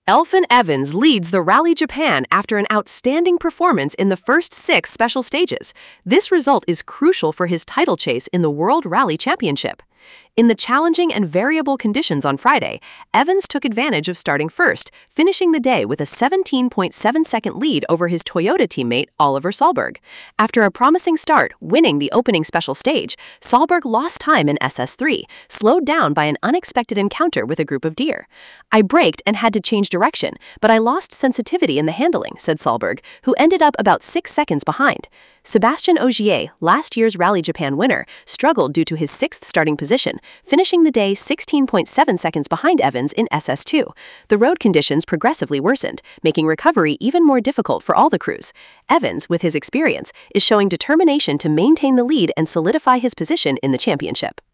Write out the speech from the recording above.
Elfyn Evans leads the Rally Japan after an outstanding performance in the first 6 special stages. This result is crucial for his title chase in the World Rally Championship. In the challenging and variable conditions on Friday, Evans took advantage of starting first, finishing the day with a 17.7-second lead over his Toyota teammate Oliver Solberg. After a promising start, winning the opening special stage, Solberg lost time in SS3, slowed down by an unexpected encounter with a group of deer. "I braked and had to change direction, but I lost sensitivity in the handling," said Solberg, who ended up about 6 seconds behind. Sébastien Ogier, last year's Rally Japan winner, struggled due to his 6th starting position, finishing the day 16.7 seconds behind Evans in SS2. The road conditions progressively worsened, making recovery even more difficult for all the crews. Evans, with his experience, is showing determination to maintain the lead and solidify his position in the championship.